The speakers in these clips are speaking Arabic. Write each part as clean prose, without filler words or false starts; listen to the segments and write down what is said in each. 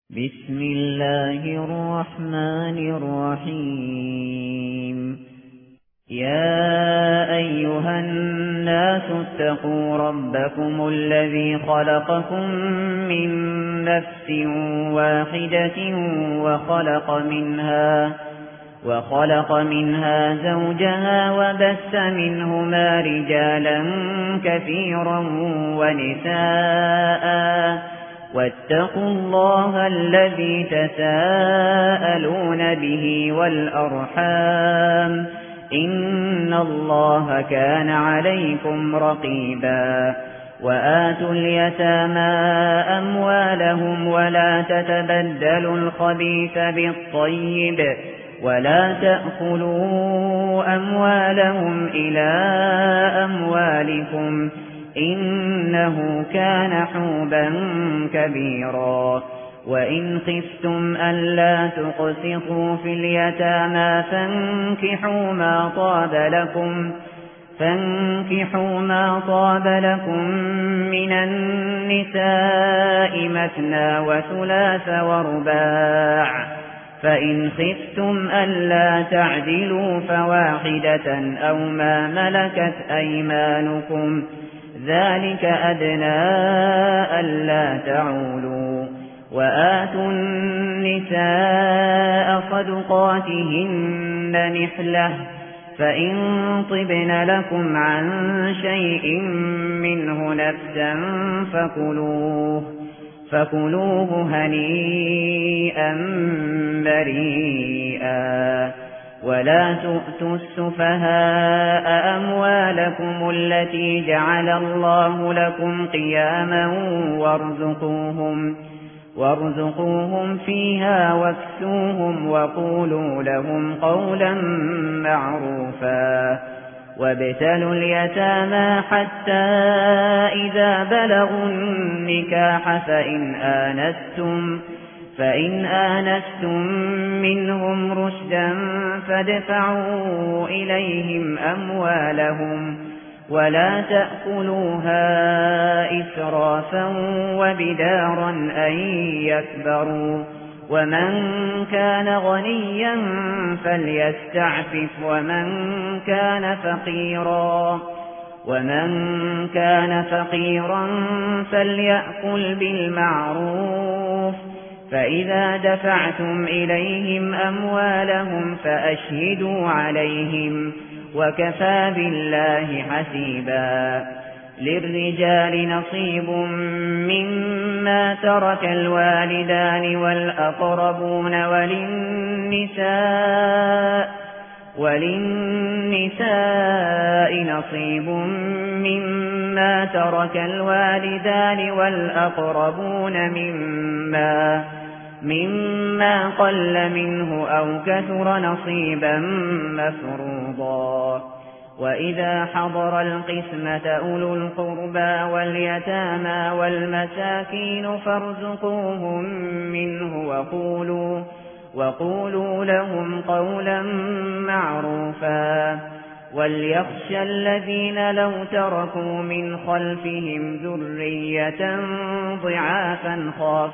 بسم الله الرحمن الرحيم يا أيها الناس اتقوا ربكم الذي خلقكم من نفس واحدة وخلق منها زوجها وبث منهما رجالا كثيرا ونساء واتقوا الله الذي تساءلون به والأرحام إن الله كان عليكم رقيبا وآتوا اليتامى أموالهم ولا تتبدلوا الخبيث بالطيب ولا تأكلوا أموالهم إلى أموالكم إنه كان حوبا كبيرا وإن خفتم ألا تقسطوا في اليتامى فانكحوا ما طاب لكم من النساء مثنى وثلاث ورباع فإن خفتم ألا تعدلوا فواحدة أو ما ملكت أيمانكم ذلك أدنى ألا تعولوا وآتوا النساء صدقاتهن نحلة فإن طبن لكم عن شيء منه نفسا فكلوه هنيئا مريئا ولا تؤتوا السفهاء أموالكم التي جعل الله لكم قياما وارزقوهم فيها واكسوهم وقولوا لهم قولا معروفا وابتلوا اليتامى حتى إذا بلغوا النكاح فإن آنستم منهم رشدا فادفعوا إليهم أموالهم ولا تأكلوها إسرافا وبدارا أن يكبروا ومن كان غنيا فليستعفف ومن كان فقيرا فليأكل بالمعروف فإذا دفعتم إليهم أموالهم فأشهدوا عليهم وكفى بالله حسيبا للرجال نصيب مما ترك الوالدان والأقربون وللنساء نصيب مما ترك الوالدان والأقربون مما قل منه أو كثر نصيبا مفروضا وإذا حضر القسمة أولو القربى واليتامى والمساكين فارزقوهم منه وقولوا لهم قولا معروفا وليخشى الذين لو تركوا من خلفهم ذرية ضعافا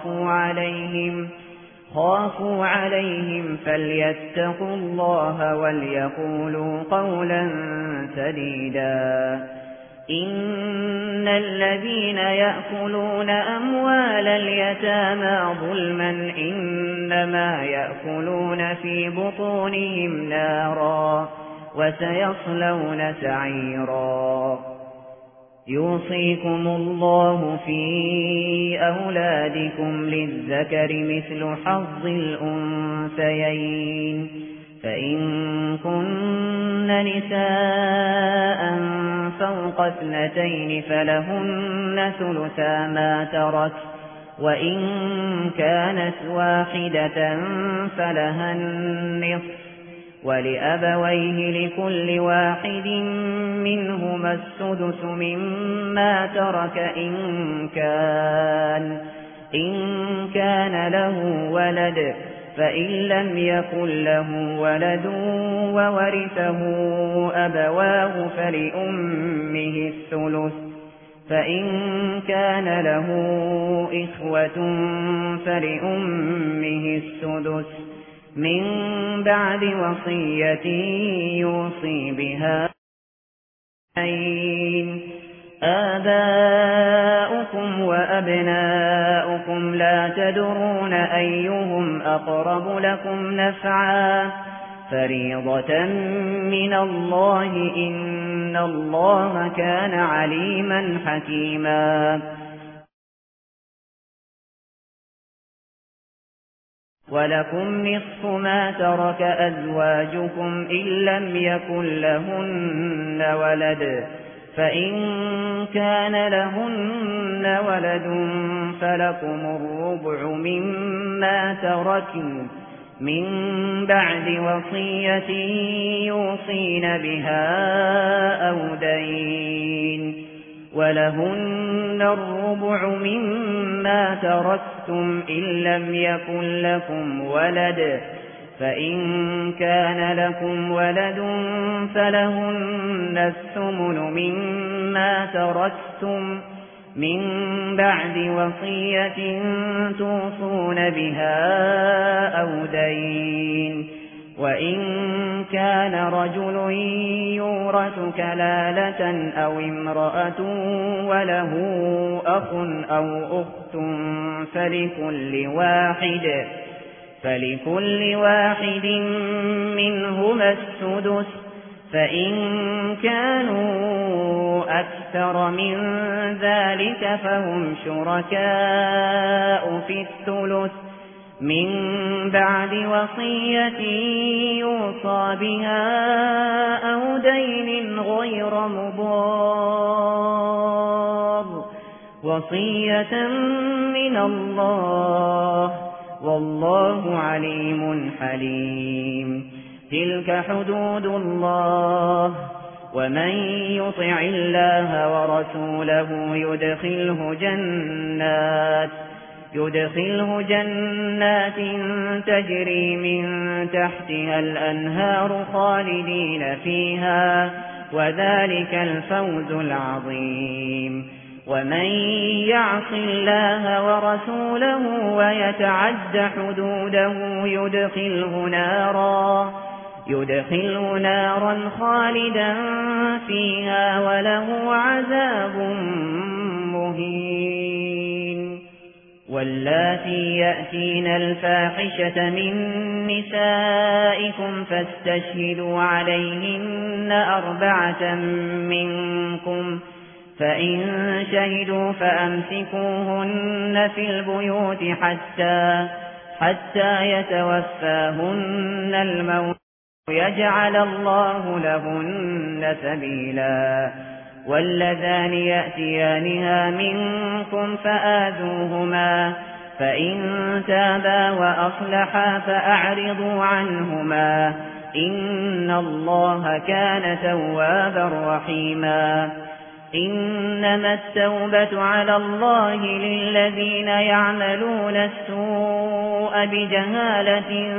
خافوا عليهم فليتقوا الله وليقولوا قولا سديدا إن الذين يأكلون أموال اليتامى ظلما إنما يأكلون في بطونهم نارا وسيصلون سعيرا يوصيكم الله في أولادكم للذكر مثل حظ الأنثيين فإن كن نساء فوق 2 فلهن ثلثا ما ترك وإن كانت واحدة فلها النصف ولأبويه لكل واحد منهما السدس مما ترك إن كان له ولد فإن لم يكن له ولد وورثه أبواه فلأمه الثلث فإن كان له إخوة فلأمه السدس من بعد وصية يوصي بها. آباؤكم وأبناؤكم لا تدرون أيهم أقرب لكم نفعا فريضة من الله إن الله كان عليما حكيما. ولكم نصف ما ترك أزواجكم إن لم يكن لهن ولد فإن كان لهن ولد فلكم الربع مما تركن من بعد وصية يوصين بها أو دين ولهن الربع مما تركتم إن لم يكن لكم ولد فإن كان لكم ولد فلهن الثمن مما تركتم من بعد وصية توصون بها أو دين وإن كان رجل يورث كلالة أو امرأة وله أخ أو أخت فلكل واحد منهما السدس فإن كانوا أكثر من ذلك فهم شركاء في الثلث من بعد وصية يوصى بها أو دين غير مضار وصية من الله والله عليم حليم. تلك حدود الله ومن يطع الله ورسوله يدخله جنات تجري من تحتها الأنهار خالدين فيها وذلك الفوز العظيم. ومن يعص الله ورسوله ويتعد حدوده يدخله نارا خالدا فيها وله عذاب مهين. واللاتي يأتين الفاحشة من نسائكم فاستشهدوا عليهن 4 منكم فإن شهدوا فأمسكوهن في البيوت حتى يتوفاهن الموت يجعل الله لهن سبيلا. واللذان يأتيانها منكم فآذوهما فإن تابا وأصلحا فأعرضوا عنهما إن الله كان توابا رحيما. إنما التوبة على الله للذين يعملون السوء بجهالة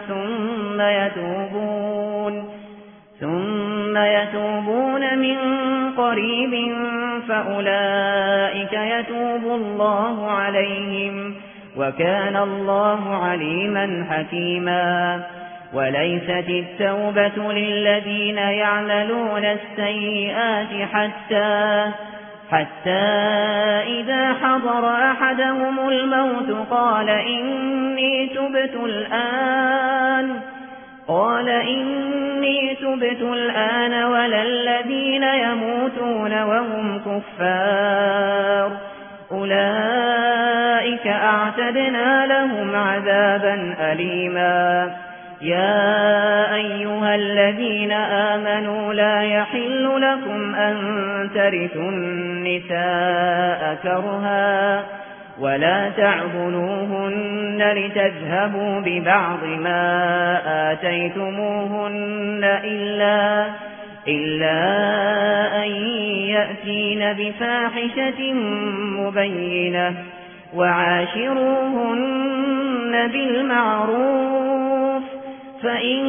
ثم يتوبون من قريب فأولئك يتوب الله عليهم وكان الله عليما حكيما. وليست التوبة للذين يعملون السيئات حتى إذا حضر أحدهم الموت قال إني تبت الآن ولا الذين يموتون وهم كفار أولئك أعتدنا لهم عذابا أليما. يا أيها الذين آمنوا لا يحل لكم أن ترثوا النساء كرها ولا تعضلوهن لتذهبوا ببعض ما آتيتموهن إلا أن يأتين بفاحشة مبينة وعاشروهن بالمعروف فإن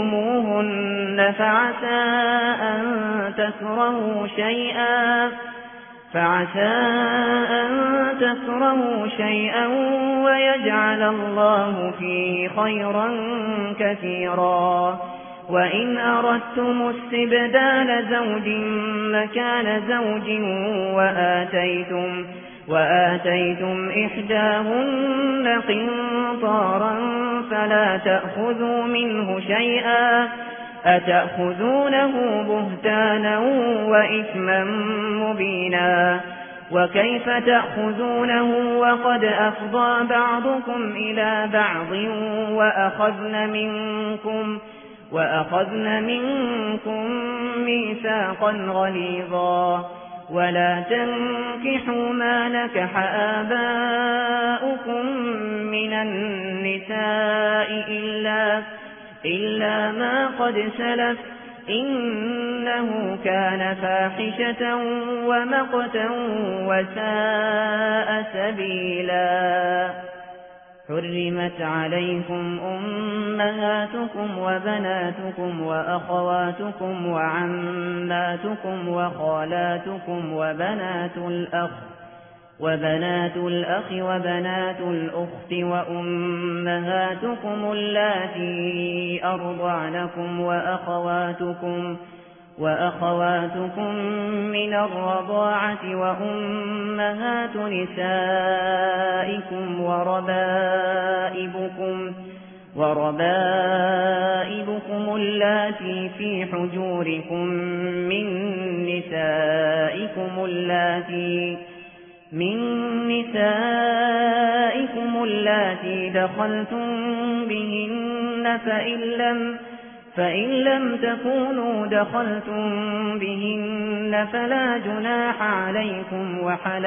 كرهتموهن فعسى أن تكرهوا شيئا فعسى أن تكرهوا شيئا ويجعل الله فيه خيرا كثيرا. وإن أردتم استبدال زوج مكان زوج وآتيتم إحداهن قنطارا فلا تأخذوا منه شيئا أتأخذونه بهتانا وإثما مبينا. وكيف تأخذونه وقد أفضى بعضكم إلى بعض وأخذن منكم ميثاقا غليظا. ولا تنكحوا ما نكح آباؤكم من النساء إلا ما قد سلف إنه كان فاحشة ومقتا وساء سبيلا. حرمت عليكم أمهاتكم وبناتكم وأخواتكم وعماتكم وخالاتكم وبنات الأخ وبنات الأخت وأمهاتكم اللاتي أرضعنكم وأخواتكم من الرضاعة وأمهات نسائكم وربائبكم اللاتي في حجوركم من نسائكم اللاتي دخلتم بهن فإن لم تكونوا دخلتم بهن فلا جناح عليكم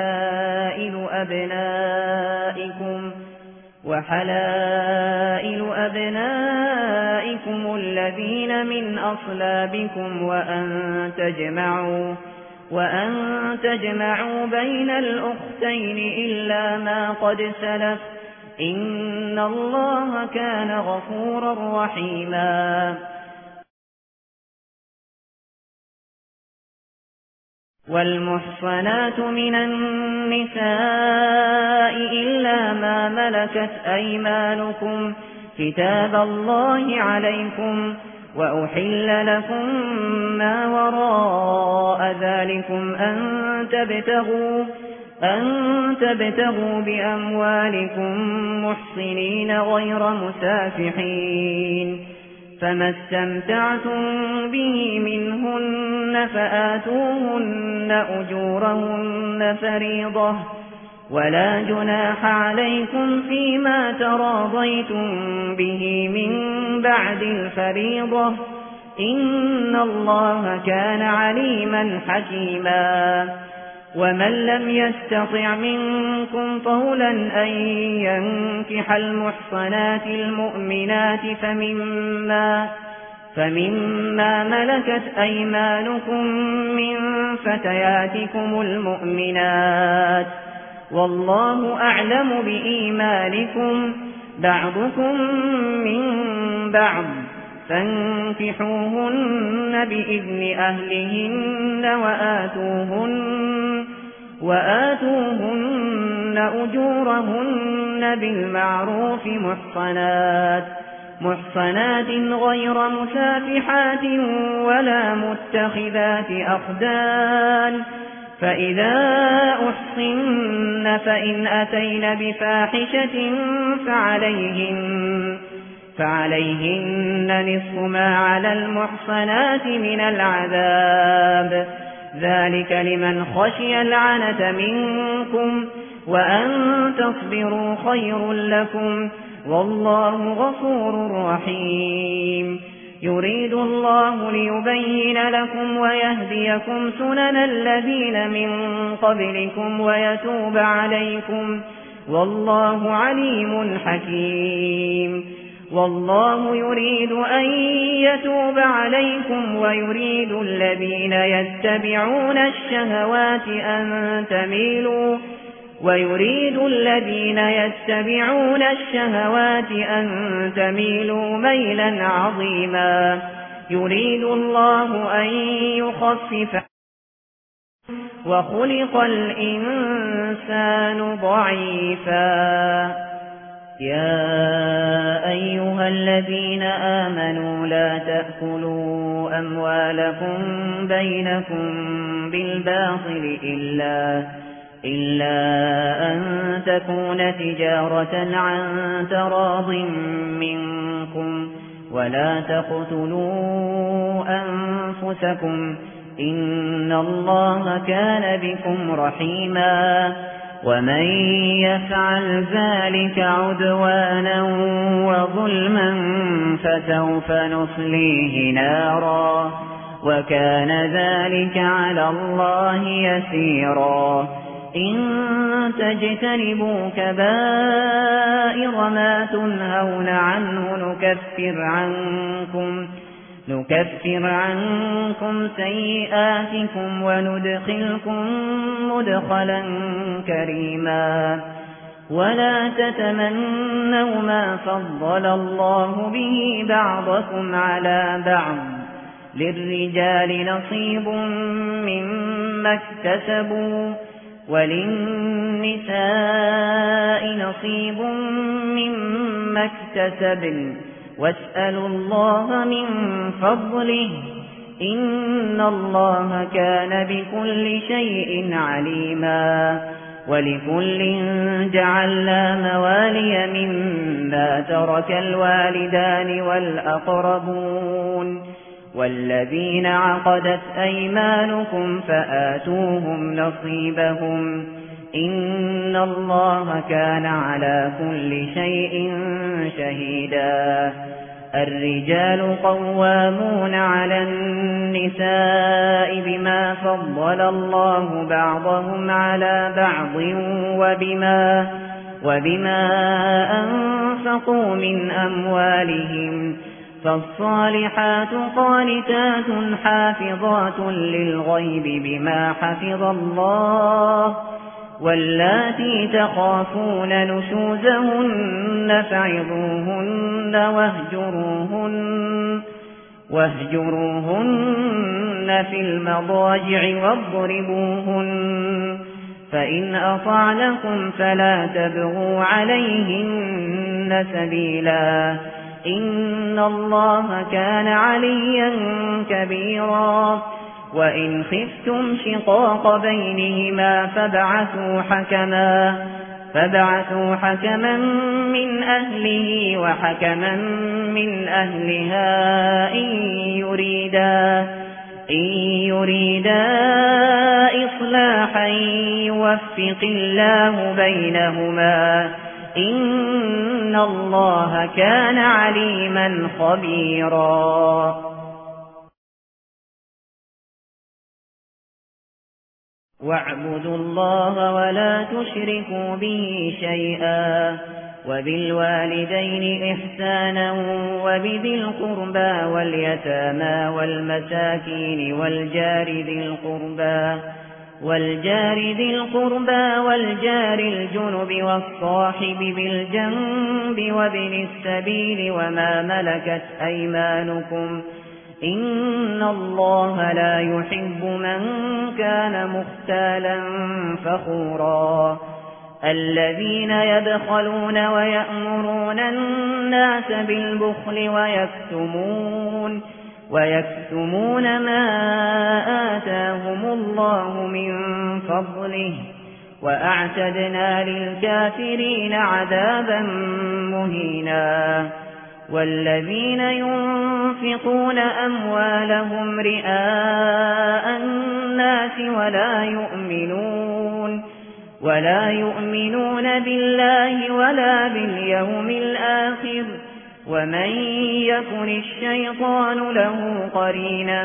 وحلائل أبنائكم الذين من أصلابكم وأن تجمعوا بين الأختين إلا ما قد سلف إن الله كان غفورا رحيما. والمحصنات من النساء إلا ما ملكت أيمانكم كتاب الله عليكم وأحل لكم ما وراء ذلكم أن تبتغوا بأموالكم محصنين غير مسافحين. فما استمتعتم به منهن فآتوهن أجورهن فريضة ولا جناح عليكم فيما تراضيتم به من بعد الفريضة إن الله كان عليما حكيما. ومن لم يستطع منكم طولا أن ينكح المحصنات المؤمنات فمما ملكت أيمانكم من فتياتكم المؤمنات والله أعلم بإيمانكم بعضكم من بعض فانكحوهن بإذن أهلهن وآتوهن أجورهن بالمعروف محصنات غير مسافحات ولا متخذات أخدان. فإذا أحصن فإن أتين بفاحشة فعليهن نصف ما على المحصنات من العذاب ذلك لمن خشي العنة منكم وأن تصبروا خير لكم والله غفور رحيم. يريد الله ليبين لكم ويهديكم سنن الذين من قبلكم ويتوب عليكم والله عليم حكيم. والله يريد أن يتوب عليكم ويريد الذين يتبعون الشهوات أن تميلوا ميلا عظيما. يريد الله أن يخفف وخلق الإنسان ضعيفا يا أيها الذين آمنوا لا تأكلوا أموالكم بينكم بالباطل إلا أن تكون تجارة عن تراض منكم ولا تقتلوا أنفسكم إن الله كان بكم رحيما ومن يفعل ذلك عدوانا وظلما فسوف نصليه نارا وكان ذلك على الله يسيرا إن تجتنبوا كبائر ما تنهون عنه نكفر عنكم سيئاتكم وندخلكم مدخلا كريما ولا تتمنوا ما فضل الله به بعضكم على بعض للرجال نصيب مما اكتسبوا وللنساء نصيب مما اكتسبن واسألوا الله من فضله إن الله كان بكل شيء عليما ولكل جعلنا موالي مما ترك الوالدان والأقربون والذين عقدت أيمانكم فآتوهم نصيبهم إن الله كان على كل شيء شهيدا الرجال قوامون على النساء بما فضل الله بعضهم على بعض وبما أنفقوا من أموالهم فالصالحات قانتات حافظات للغيب بما حفظ الله واللاتي تخافون نشوزهن فعظوهن واهجروهن في المضاجع واضربوهن فإن أطعنكم فلا تبغوا عليهن سبيلا إن الله كان عليا كبيرا وإن خفتم شقاق بينهما فابعثوا حكما من أهله وحكما من أهلها إن يريدا إصلاحا يوفق الله بينهما إن الله كان عليما خبيرا واعبدوا الله ولا تشركوا به شيئا وبالوالدين إحسانا وبذي القربى واليتامى والمساكين والجار ذي القربى والجار الجنب والصاحب بالجنب وابن السبيل وما ملكت أيمانكم إن الله لا يحب من كان مختالا فخورا الذين يبخلون ويأمرون الناس بالبخل ويكتمون ما آتاهم الله من فضله وأعتدنا للكافرين عذابا مهينا والذين ينفقون أموالهم رئاء الناس ولا يؤمنون بالله ولا باليوم الآخر ومن يكن الشيطان له قرينا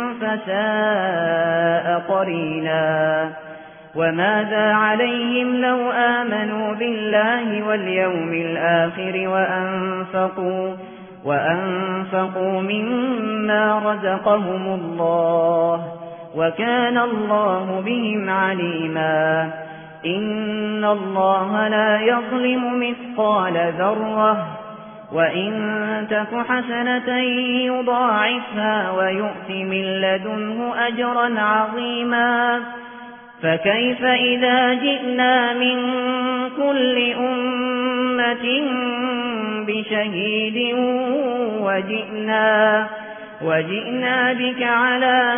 فساء قرينا وماذا عليهم لو آمنوا بالله واليوم الآخر وأنفقوا مما رزقهم الله وكان الله بهم عليما إن الله لا يظلم مثقال ذرة وإن تك حسنة يضاعفها ويؤت من لدنه أجرا عظيما فكيف إذا جئنا من كل أمة بشهيد وجئنا بك على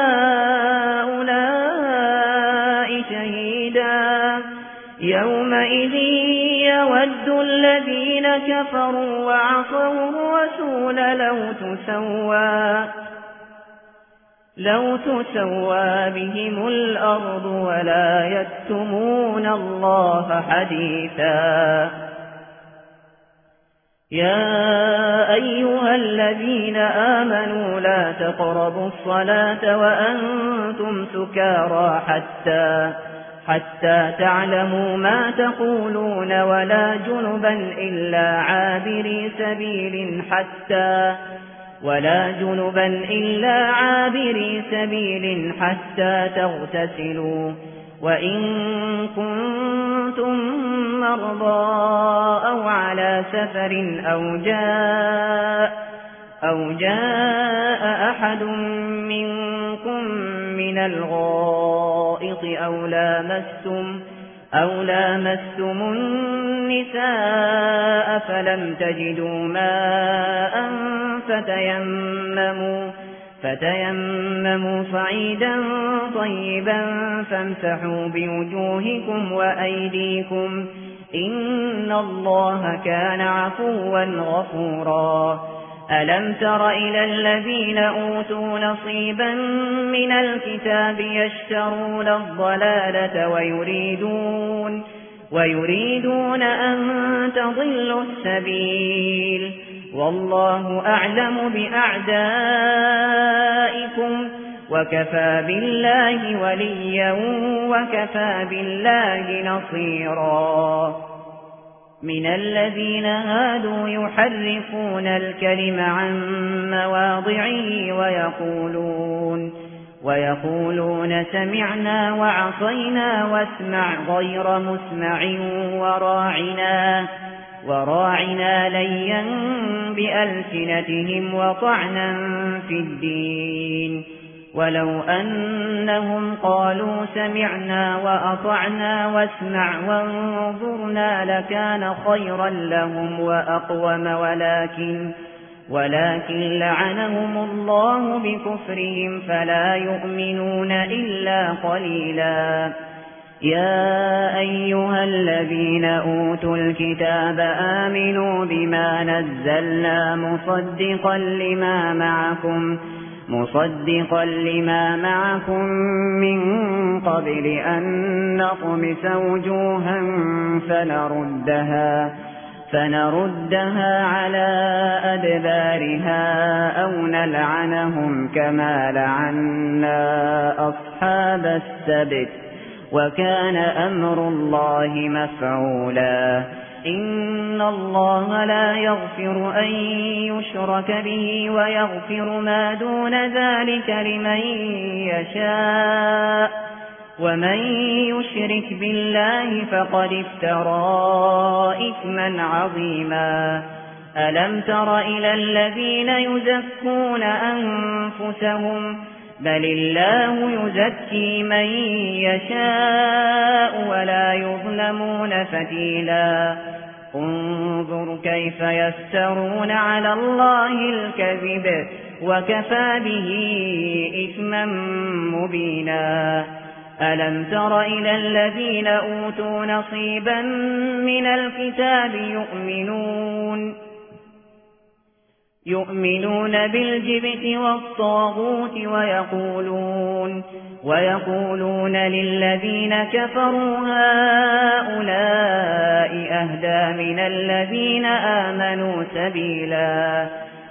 هؤلاء شهيدا يومئذ يود الذين كفروا وعصوا الرسول لو تسوى بهم الأرض ولا يكتمون الله حديثا. يا أيها الذين آمنوا لا تقربوا الصلاة وأنتم سكارى حتى تعلموا ما تقولون ولا جنبا إلا عابري سبيل حتى تغتسلوا وإن كنتم مرضى أو على سفر أو جاء أحد منكم من الغائط أو لامستم النساء فلم تجدوا ماء فتيمموا صعيدا طيبا فامسحوا بوجوهكم وأيديكم إن الله كان عفوا غفورا. ألم تر إلى الذين أوتوا نصيبا من الكتاب يشترون الضلالة ويريدون أن تضلوا السبيل والله أعلم بأعدائكم وكفى بالله وليا وكفى بالله نصيرا. من الذين هادوا يحرفون الكلم عن مواضعه ويقولون سمعنا وعصينا واسمع غير مسمع وراعنا ليا بألسنتهم وطعنا في الدين ولو أنهم قالوا سمعنا وأطعنا واسمع وانظرنا لكان خيرا لهم وأقوم ولكن لعنهم الله بكفرهم فلا يؤمنون إلا قليلا. يا أيها الذين أوتوا الكتاب آمنوا بما نزلنا مصدقا لما معكم من قبل أن نطمس وجوها فنردها على أدبارها أو نلعنهم كما لعنا أصحاب السبت وكان أمر الله مفعولا. إن الله لا يغفر أن يشرك به ويغفر ما دون ذلك لمن يشاء ومن يشرك بالله فقد افترى إثما عظيما. ألم تر إلى الذين يزكون أنفسهم بل الله يزكي من يشاء ولا يظلمون فتيلا. انظر كيف يفترون على الله الكذب وكفى به إثما مبينا. ألم تر إلى الذين أوتوا نصيبا من الكتاب يؤمنون بالجبت والطاغوت ويقولون للذين كفروا هؤلاء أهدى من الذين آمنوا سبيلا.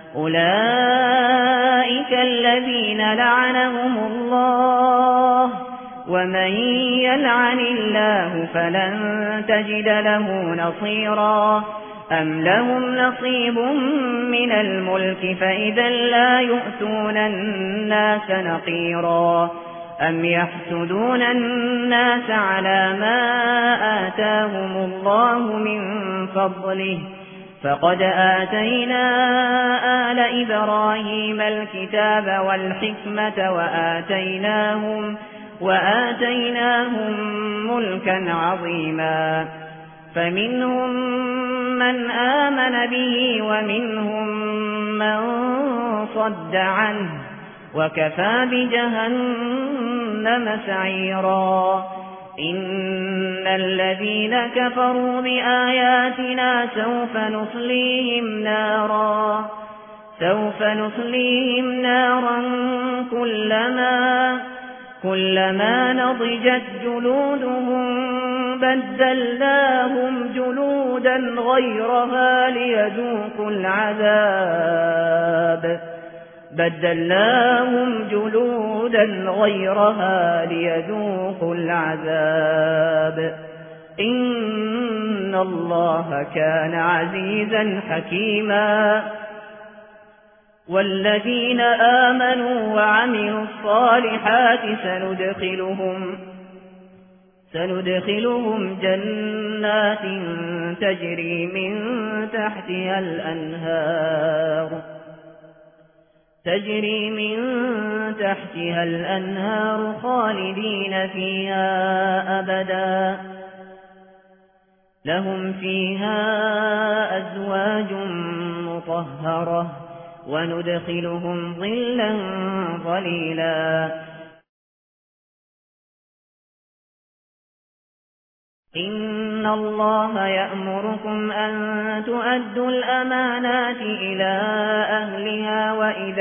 أولئك الذين لعنهم الله ومن يلعن الله فلن تجد له نصيرا. أم لهم نصيب من الملك فإذا لا يؤتون الناس نقيرا. أم يحسدون الناس على ما آتاهم الله من فضله فقد آتينا آل إبراهيم الكتاب والحكمة وآتيناهم ملكا عظيما فمنهم من آمن به ومنهم من صد عنه وكفى بجهنم سعيرا إن الذين كفروا بآياتنا سوف نصليهم نارا كلما نضجت جلودهم بدلناهم جلودا غيرها ليذوقوا العذاب إن الله كان عزيزا حكيما والذين آمنوا وعملوا الصالحات سندخلهم جنات تجري من تحتها الأنهار خالدين فيها أبدا لهم فيها أزواج مطهرة وندخلهم ظلا ظليلا إن الله يأمركم أن تؤدوا الأمانات إلى أهلها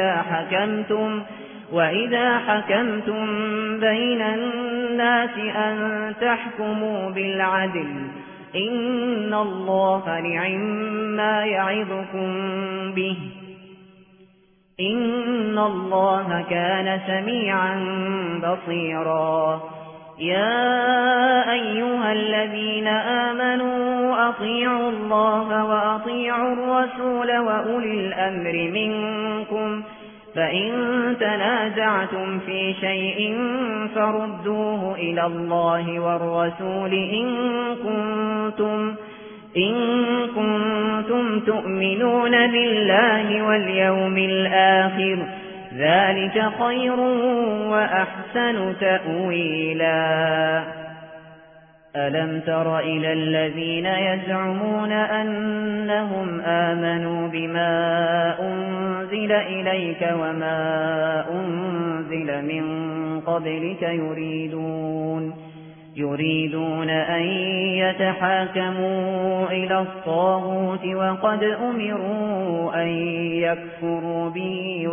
وإذا حكمتم بين الناس أن تحكموا بالعدل إن الله نعم يعظكم به إن الله كان سميعا بصيرا يا أيها الذين آمنوا أطيعوا الله وأطيعوا الرسول وأولي الأمر منكم فإن تنازعتم في شيء فردوه إلى الله والرسول إن كنتم تؤمنون بالله واليوم الآخر ذلك خير وأحسن تأويلا ألم تر إلى الذين يزعمون أنهم آمنوا بما أنزل إليك وما أنزل من قبلك يريدون أن يتحاكموا إلى الطاغوت وقد أمروا أن يكفروا به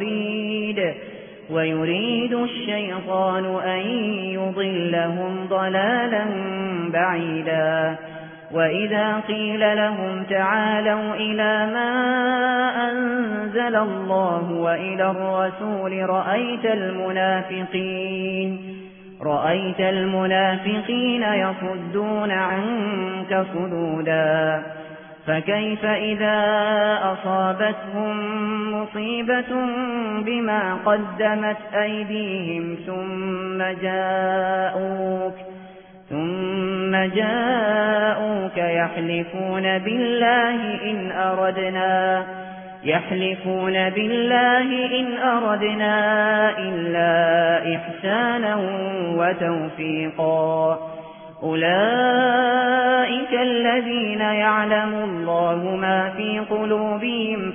ويريد الشيطان أن يضلهم ضلالا بعيدا وإذا قيل لهم تعالوا إلى ما أنزل الله وإلى الرسول رأيت المنافقين يصدون عنك صدودا فكيف إذا أصابتهم مصيبة بما قدمت أيديهم ثم جاءوك يحلفون بالله إن أردنا إلا إحسانا وتوفيقا أولئك الذين يعلم الله ما في قلوبهم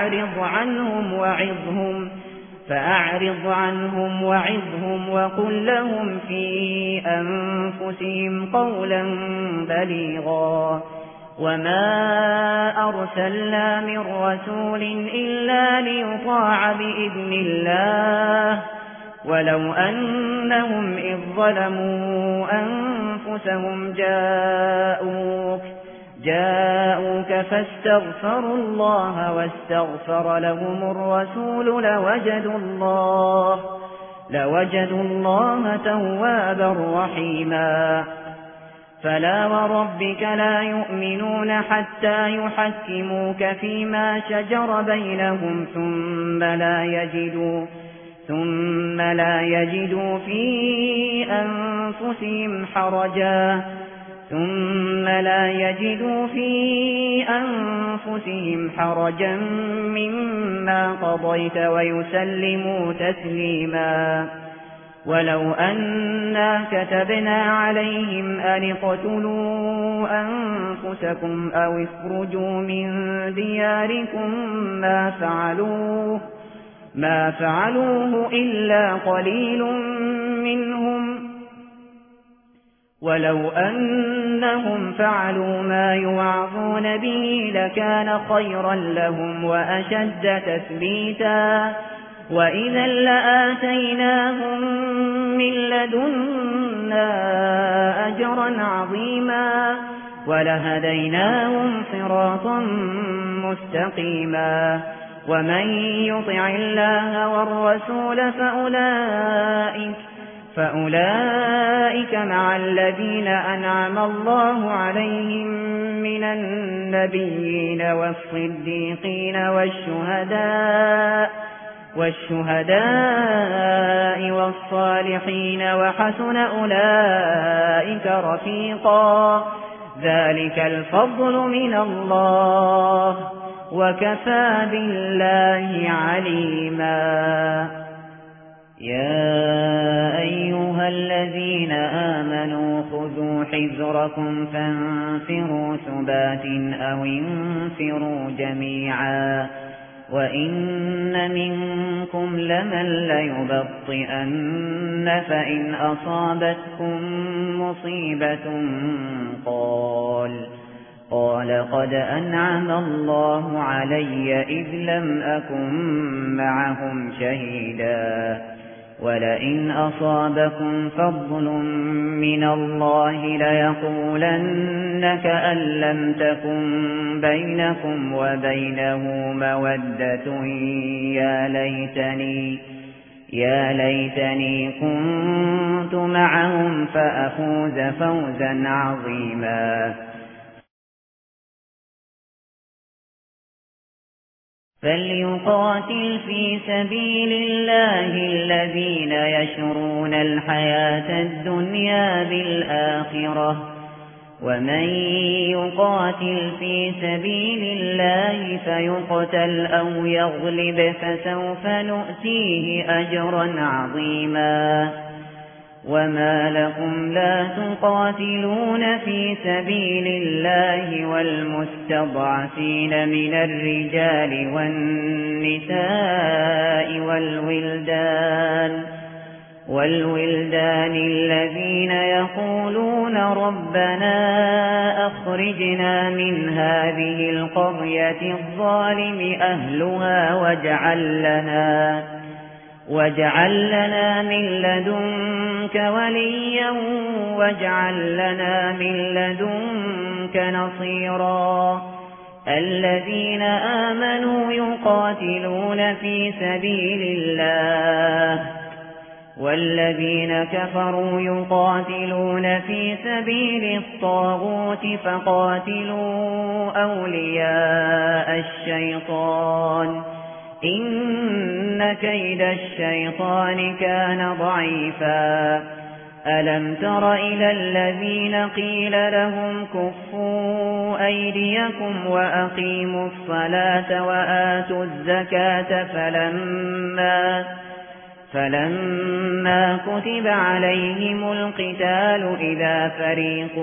فأعرض عنهم وعظهم وقل لهم في أنفسهم قولا بليغا وما أرسلنا من رسول إلا ليطاع بإذن الله ولو أنهم إذ ظلموا أنفسهم جاءوك فاستغفروا الله واستغفر لهم الرسول لوجدوا الله توابا رحيما فلا وربك لا يؤمنون حتى يحكموك فيما شجر بينهم ثم لا يجدوا في أنفسهم حرجا مما قضيت ويسلموا تسليما ولو أنا كتبنا عليهم أن اقتلوا أنفسكم أو اخرجوا من دياركم ما فعلوه إلا قليل منهم ولو أنهم فعلوا ما يوعظون به لكان خيرا لهم وأشد تثبيتا وإذا لآتيناهم من لدنا أجرا عظيما ولهديناهم صراطا مستقيما ومن يطع الله والرسول فأولئك مع الذين أنعم الله عليهم من النبيين والصديقين والشهداء والصالحين وحسن أولئك رفيقا ذلك الفضل من الله وكفى بالله عليما يا أيها الذين آمنوا خذوا حذركم فانفروا ثبات أو انفروا جميعا وإن منكم لمن ليبطئن فإن أصابتكم مصيبة قال قد أنعم الله علي إذ لم أكن معهم شهيدا ولئن أصابكم فضل من الله ليقولن كأن لم تكن بينكم وبينه مودة يا ليتني كنت معهم فأفوز فوزا عظيما فليقاتل في سبيل الله الذين يشرون الحياة الدنيا بالآخرة ومن يقاتل في سبيل الله فيقتل أو يغلب فسوف نؤتيه أجرا عظيما وما لكم لا تقاتلون في سبيل الله والمستضعفين من الرجال والنساء والولدان الذين يقولون ربنا أخرجنا من هذه القرية الظالم أهلها واجعل لنا من لدنك وليا واجعل لنا من لدنك نصيرا الذين آمنوا يقاتلون في سبيل الله والذين كفروا يقاتلون في سبيل الطاغوت فقاتلوا أولياء الشيطان إن كيد الشيطان كان ضعيفا ألم تر إلى الذين قيل لهم كفوا أيديكم وأقيموا الصلاة وآتوا الزكاة فلما كتب عليهم القتال إذا فريق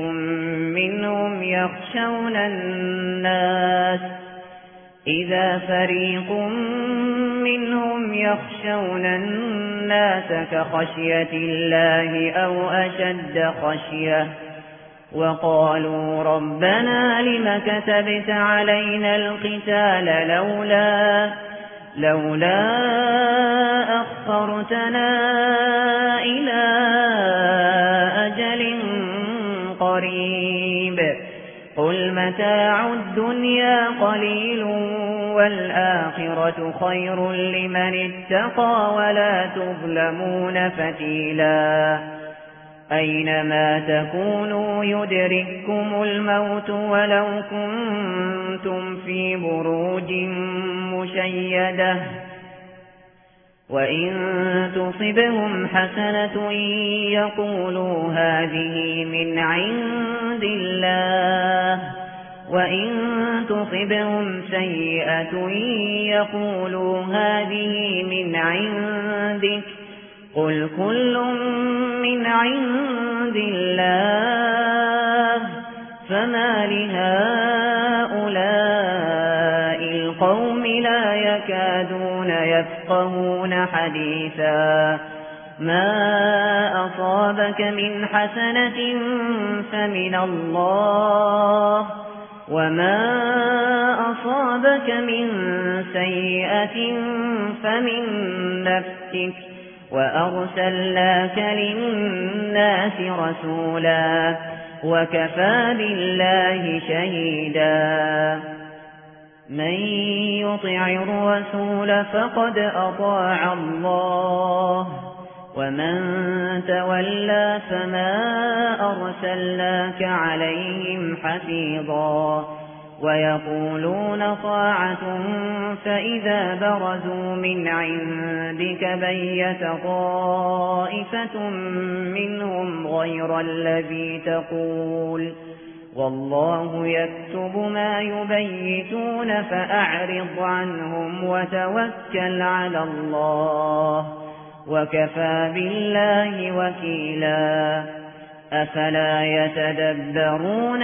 منهم يخشون الناس كخشية الله أو أشد خشية وقالوا ربنا لم كتبت علينا القتال لولا أخرتنا إلى أجل قريب قل متاع الدنيا قليل والآخرة خير لمن اتقى ولا تظلمون فتيلا أينما تكونوا يدرككم الموت ولو كنتم في بروج مشيدة وإن تصبهم حسنة يقولوا هذه من عند الله وإن تصبهم سيئة يقولوا هذه من عندك قل كل من عند الله فما لهؤلاء القوم لا يكادون يفقهون حديثا ما أصابك من حسنة فمن الله وما أصابك من سيئة فمن نفسك وأرسلناك للناس رسولا وكفى بالله شهيدا من يطع الرسول فقد أطاع الله ومن تولى فما أرسلناك عليهم حفيظا ويقولون طاعة فإذا برزوا من عندك بيت طائفة منهم غير الذي تقول والله يكتب ما يبيتون فأعرض عنهم وتوكل على الله وكفى بالله وكيلا أفلا يتدبرون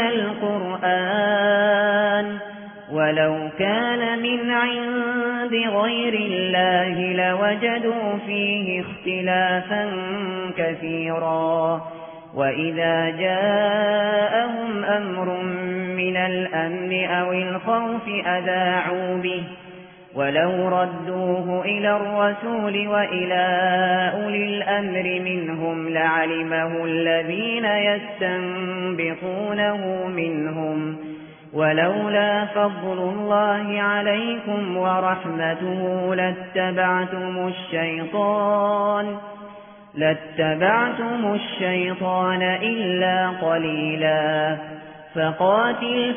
القرآن ولو كان من عند غير الله لوجدوا فيه اختلافا كثيرا وإذا جاءهم أمر من الأمن أو الخوف أذاعوا به ولو ردوه إلى الرسول وإلى أولي الأمر منهم لعلمه الذين يستنبطونه منهم ولولا فضل الله عليكم ورحمته لاتبعتم الشيطان إلا قليلا فقاتل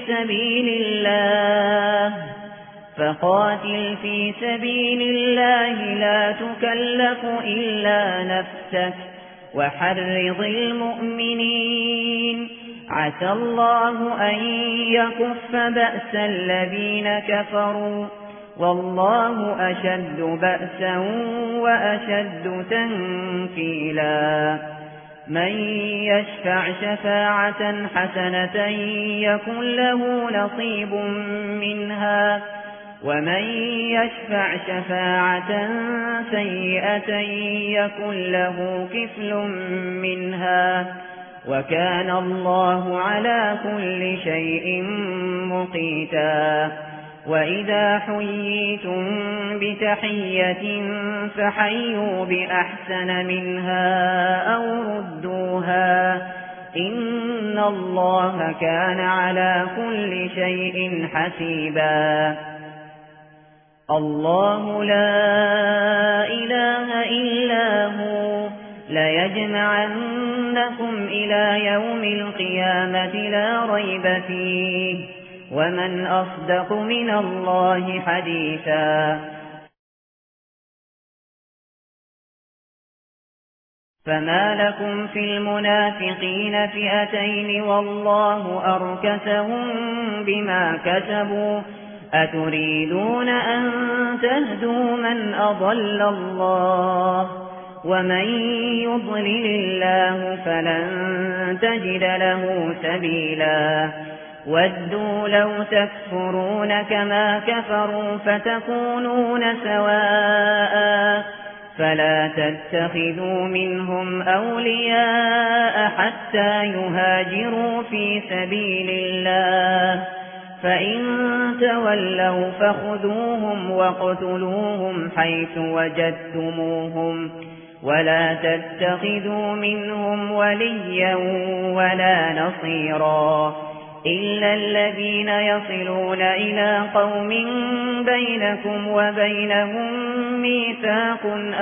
في سبيل الله لا تكلف إلا نفسك وحرض المؤمنين عسى الله أن يكف بأس الذين كفروا والله أشد بأسا وأشد تنكيلا من يشفع شفاعة حسنة يكن له نصيب منها ومن يشفع شفاعة سيئة يكن له كفل منها وكان الله على كل شيء مقيتا وإذا حييتم بتحية فحيوا بأحسن منها أو ردوها إن الله كان على كل شيء حسيبا الله لا إله إلا هو ليجمعنكم إلى يوم القيامة لا ريب فيه ومن أصدق من الله حديثا فما لكم في المنافقين فئتين والله أركسهم بما كسبوا أتريدون أن تهدوا من أضل الله ومن يضلل الله فلن تجد له سبيلا ودوا لو تكفرون كما كفروا فتكونون سواء فلا تتخذوا منهم أولياء حتى يهاجروا في سبيل الله فإن تولوا فخذوهم واقتلوهم حيث وجدتموهم ولا تتخذوا منهم وليا ولا نصيرا إلا الذين يصلون إلى قوم بينكم وبينهم ميثاق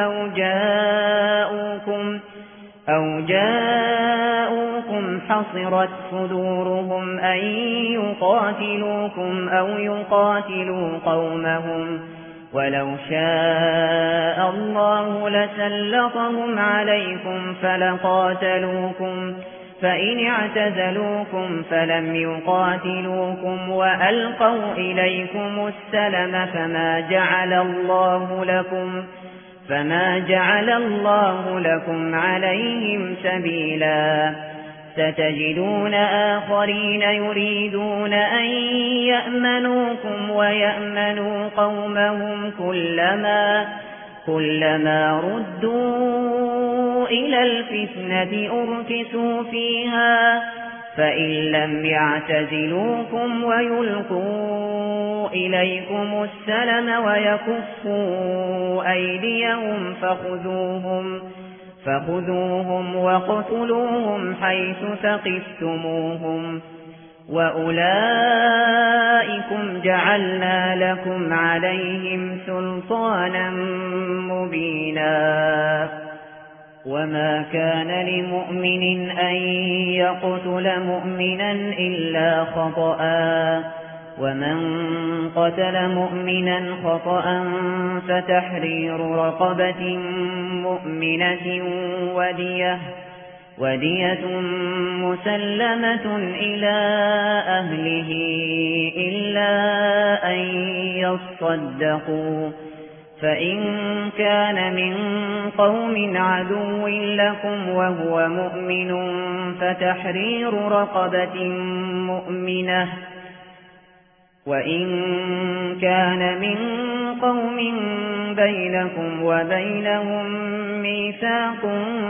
أو جاءوكم حصرت صدورهم أن يقاتلوكم أو يقاتلوا قومهم ولو شاء الله لسلطهم عليكم فلقاتلوكم فإن اعتزلوكم فلم يقاتلوكم وألقوا إليكم السلم فما جعل الله لكم عليهم سبيلا ستجدون آخرين يريدون أن يأمنوكم ويأمنوا قومهم كلما ردوا إلى الفتنة أركسوا فيها فإن لم يعتزلوكم ويلقوا إليكم السلم ويكفوا أيديهم فخذوهم واقتلوهم حيث ثقفتموهم وأولئكم جعلنا لكم عليهم سلطانا مبينا وما كان لمؤمن أن يقتل مؤمنا إلا خطأ ومن قتل مؤمنا خطأ فتحرير رقبة مؤمنة ودية مسلمة إلى أهله إلا أن يصدقوا فإن كان من قوم عدو لكم وهو مؤمن فتحرير رقبة مؤمنة وإن كان من قوم بينكم وبينهم ميثاق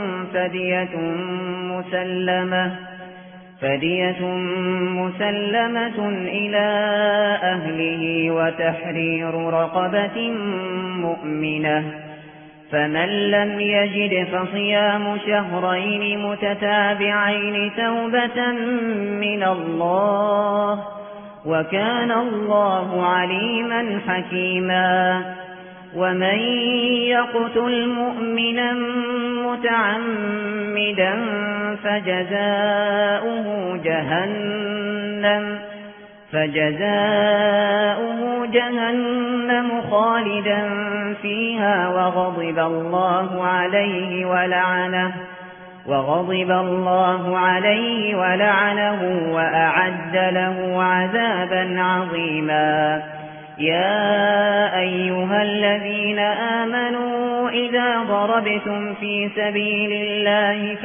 فدية مسلمة إلى أهله وتحرير رقبة مؤمنة فمن لم يجد فصيام شهرين متتابعين توبة من الله وكان الله عليما حكيما ومن يقتل مؤمنا متعمدا فجزاؤه جهنم خالدا فيها وغضب الله عليه ولعنه وأعد له عذابا عظيما يا أيها الذين آمنوا إذا ضربتم في سبيل الله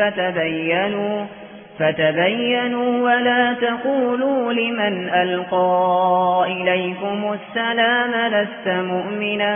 فتبينوا ولا تقولوا لمن ألقى إليكم السلام لست مؤمنا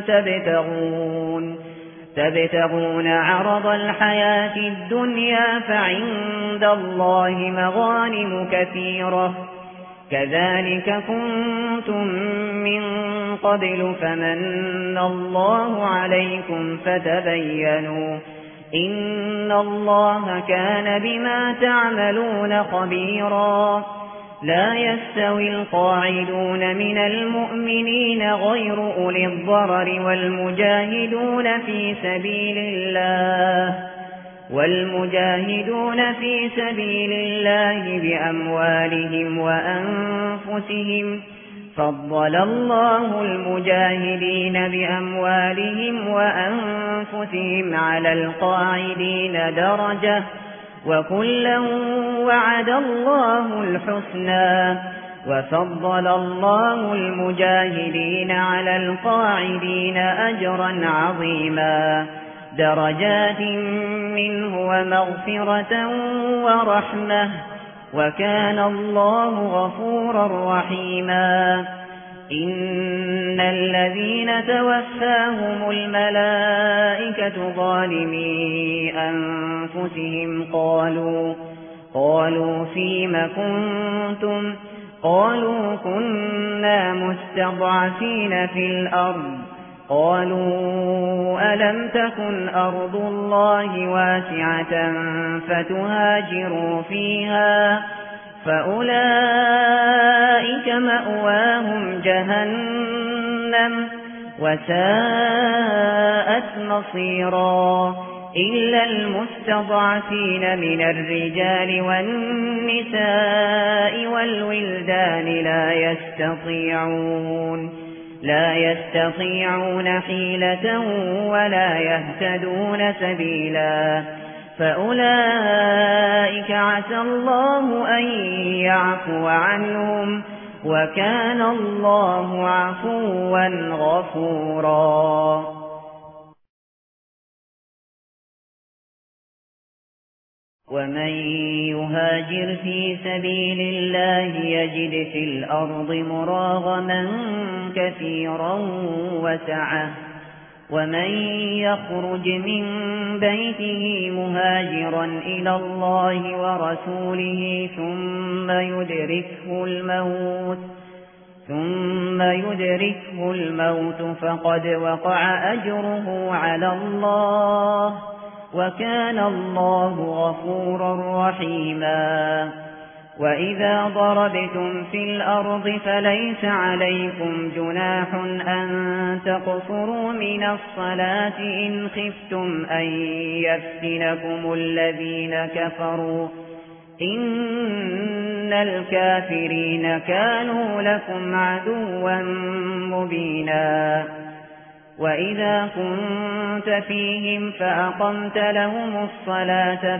تبتغون عرض الحياة الدنيا فعند الله مغانم كثيرة كذلك كنتم من قبل فمن الله عليكم فتبينوا إن الله كان بما تعملون خبيرا لا يستوي القاعدون من المؤمنين غير أولي الضرر والمجاهدون في سبيل الله بأموالهم وأنفسهم فضل الله المجاهدين بأموالهم وأنفسهم على القاعدين درجة وكلا وعد الله الحسنى وفضل الله المجاهدين على القاعدين أجرا عظيما درجات منه ومغفرة ورحمة وكان الله غفورا رحيما إن الذين توفاهم الملائكة ظالمي أنفسهم قالوا فيم كنتم قالوا كنا مستضعفين في الأرض قالوا ألم تكن أرض الله واسعة فتهاجروا فيها فأولئك مأواهم جهنم وساءت مصيرا إلا المستضعفين من الرجال والنساء والولدان لا يستطيعون حيلة ولا يهتدون سبيلا فأولئك عسى الله أن يعفو عنهم وكان الله عفوا غفورا. ومن يهاجر في سبيل الله يجد في الأرض مراغما كثيرا وسعة ومن يخرج من بيته مهاجرا إلى الله ورسوله ثم يدركه الموت فقد وقع أجره على الله وكان الله غفورا رحيما وإذا ضربتم في الأرض فليس عليكم جناح أن تقصروا من الصلاة إن خفتم أن يفتنكم الذين كفروا إن الكافرين كانوا لكم عدوا مبينا وإذا كنت فيهم فأقمت لهم الصلاة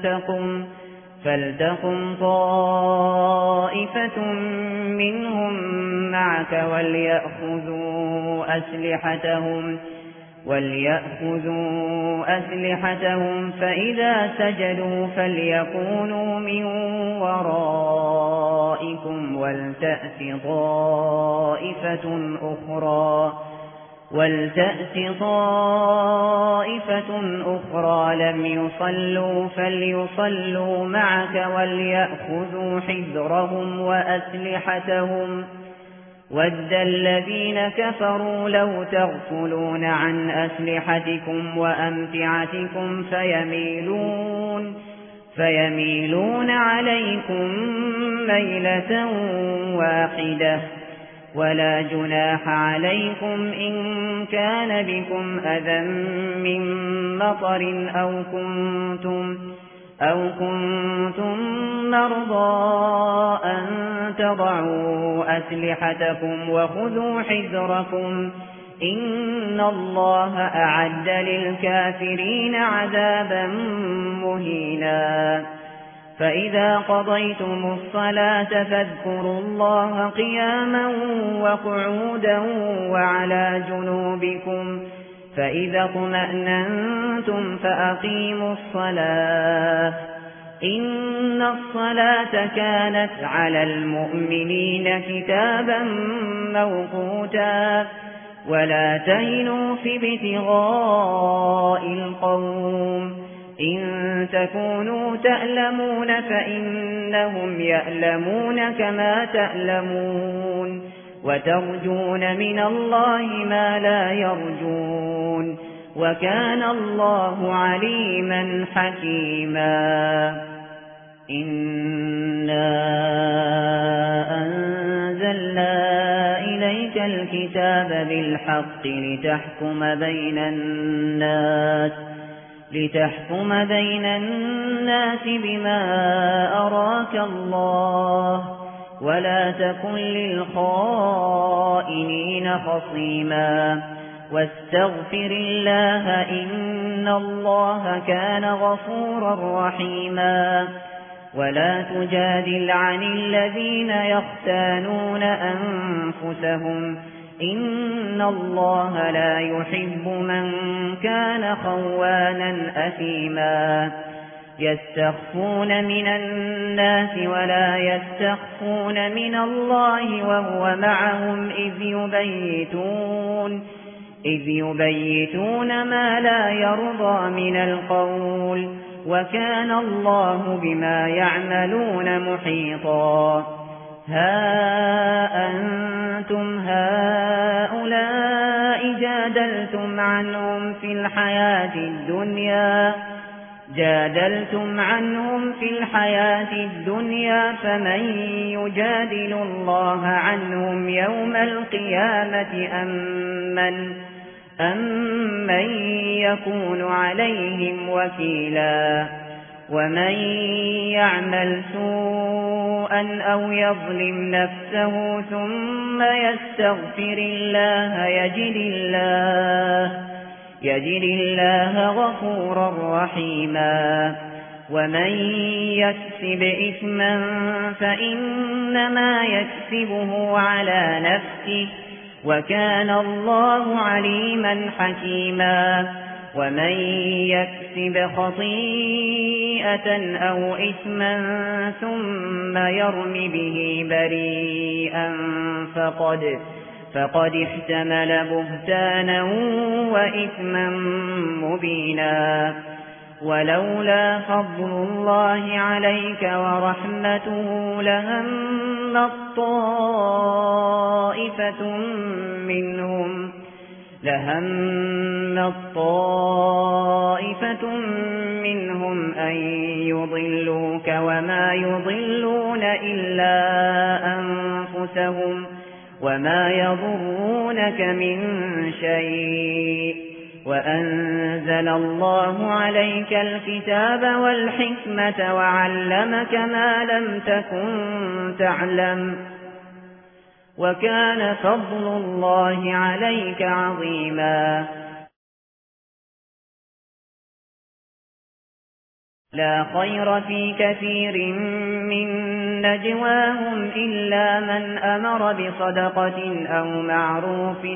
فلتقم طائفة منهم معك وليأخذوا أسلحتهم فإذا سجدوا فليكونوا من ورائكم ولتأت طائفة أخرى لم يصلوا فليصلوا معك وليأخذوا حذرهم وأسلحتهم ود الذين كفروا لو تغفلون عن أسلحتكم وأمتعتكم فيميلون عليكم ميلة واحدة ولا جناح عليكم إن كان بكم أذى من مطر أو كنتم مرضى أن تضعوا أسلحتكم وخذوا حذركم إن الله أعد للكافرين عذابا مهينا فإذا قضيتم الصلاة فاذكروا الله قياما وقعودا وعلى جنوبكم فإذا اطمأننتم فأقيموا الصلاة إن الصلاة كانت على المؤمنين كتابا موقوتا ولا تهنوا في ابتغاء القوم إن تكونوا تألمون فإنهم يألمون كما تألمون وترجون من الله ما لا يرجون وكان الله عليما حكيما إنا أنزلنا إليك الكتاب بالحق لتحكم بين الناس بما أراك الله ولا تكن للخائنين خصيما واستغفر الله إن الله كان غفورا رحيما ولا تجادل عن الذين يختانون أنفسهم إن الله لا يحب من كان خوانا أثيما يستخفون من الناس ولا يستخفون من الله وهو معهم إذ يبيتون ما لا يرضى من القول وكان الله بما يعملون محيطا ها أنتم هؤلاء جادلتم عنهم في الحياة الدنيا فمن يجادل الله عنهم يوم القيامة أمن يكون عليهم وكيلا ومن يعمل سوءا أو يظلم نفسه ثم يستغفر الله يجد الله غفورا رحيما ومن يكسب إثما فإنما يكسبه على نفسه وكان الله عليما حكيما ومن يكسب خطيئة أو إثما ثم يرم به بريئا فقد احتمل بهتانا وإثما مبينا. ولولا فضل الله عليك ورحمته لهم طائفة منهم أن يضلوك وما يضلون إلا أنفسهم وما يضرونك من شيء. وأنزل الله عليك الكتاب والحكمة وعلمك ما لم تكن تعلم وكان فضل الله عليك عظيما. لا خير في كثير من نجواهم إلا من أمر بصدقة أو معروف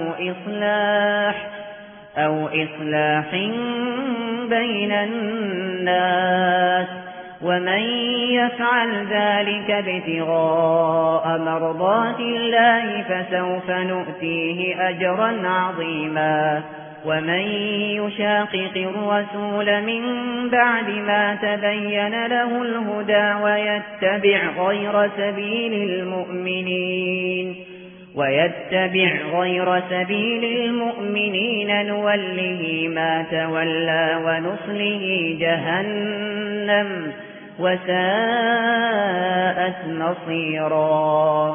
أو إصلاح بين الناس ومن يفعل ذلك ابتغاء مرضات الله فسوف نؤتيه أجرا عظيما. ومن يشاقق الرسول من بعد ما تبين له الهدى ويتبع غير سبيل المؤمنين نوله ما تولى ونصله جهنم وساءت مصيرا.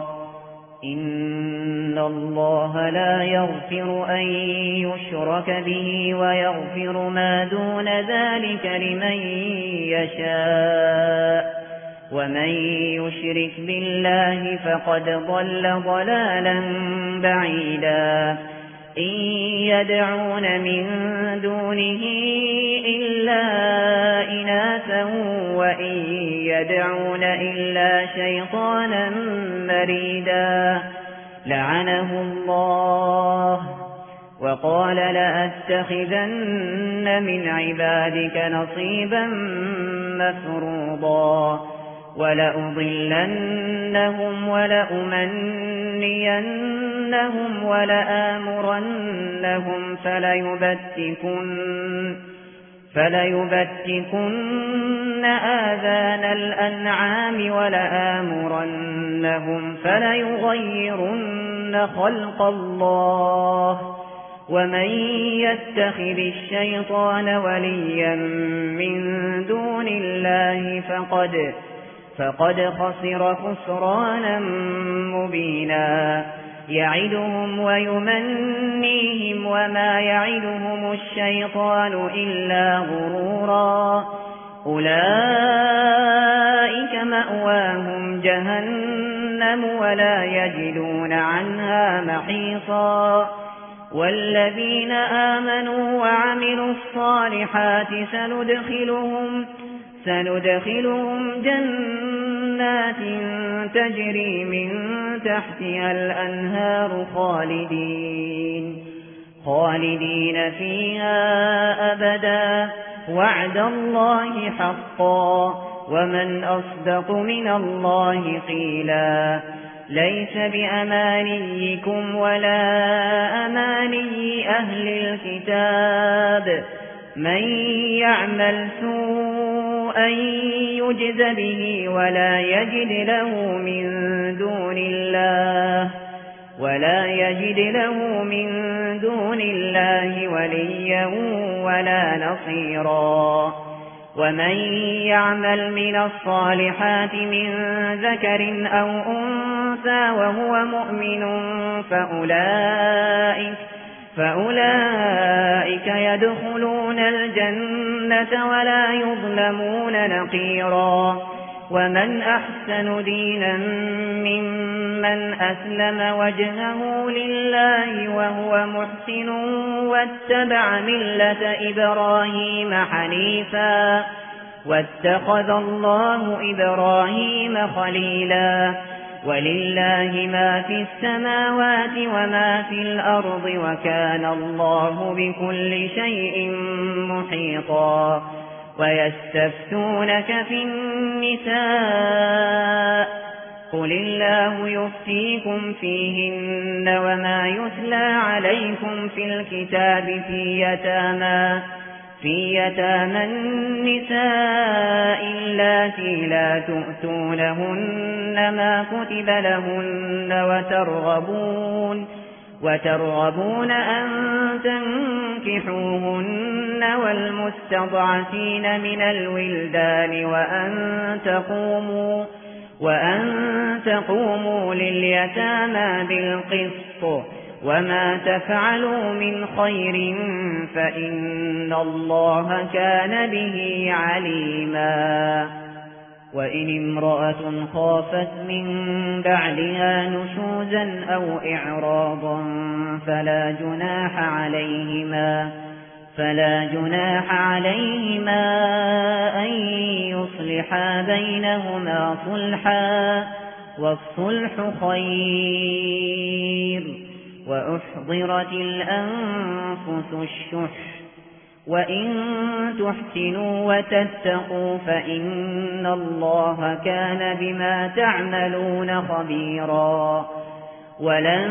إن الله لا يغفر أن يشرك به ويغفر ما دون ذلك لمن يشاء ومن يشرك بالله فقد ضل ضلالا بعيدا. إن يدعون من دونه إلا إناثا وإن يدعون إلا شيطانا مريدا لعنه الله وقال لأتخذن من عبادك نصيبا مفروضا ولأضلنهم ولأمنينهم ولآمرنهم فليبتكن آذان الأنعام ولآمرنهم فليغيرن خلق الله ومن يتخذ الشيطان وليا من دون الله فقد خسر خسرانا مبينا. يعدهم ويمنيهم وما يعدهم الشيطان إلا غرورا. أولئك مأواهم جهنم ولا يجدون عنها محيصا. والذين آمنوا وعملوا الصالحات سندخلهم جنات تجري من تحتها الأنهار خالدين فيها أبدا وعد الله حقا ومن أصدق من الله قيلا. ليس بأمانيكم ولا أماني أهل الكتاب من يعمل سوءا يجز به ولا يجد له من دون الله وليا ولا نصيرا. ومن يعمل من الصالحات من ذكر أو أنثى وهو مؤمن فأولئك يدخلون الجنة ولا يظلمون نقيرا. ومن أحسن دينا ممن أسلم وجهه لله وهو محسن واتبع ملة إبراهيم حنيفا واتخذ الله إبراهيم خليلا. ولله ما في السماوات وما في الأرض وكان الله بكل شيء محيطا ويستفتونك في النساء قل الله يفتيكم فيهن وما يتلى عليكم في الكتاب في يتامى النساء اللاتي لا تؤتونهن ما كتب لهن وترغبون أن تنكحوهن والمستضعفين من الولدان وأن تقوموا لليتامى بالقسط وما تفعلوا من خير فإن الله كان به عليما وإن امرأة خافت من بعدها نشوزا أو إعراضا فلا جناح عليهما أن يصلحا بينهما صلحا والصلح خير وأحضرت الأنفس الشح وإن تحسنوا وتتقوا فإن الله كان بما تعملون خبيرا ولن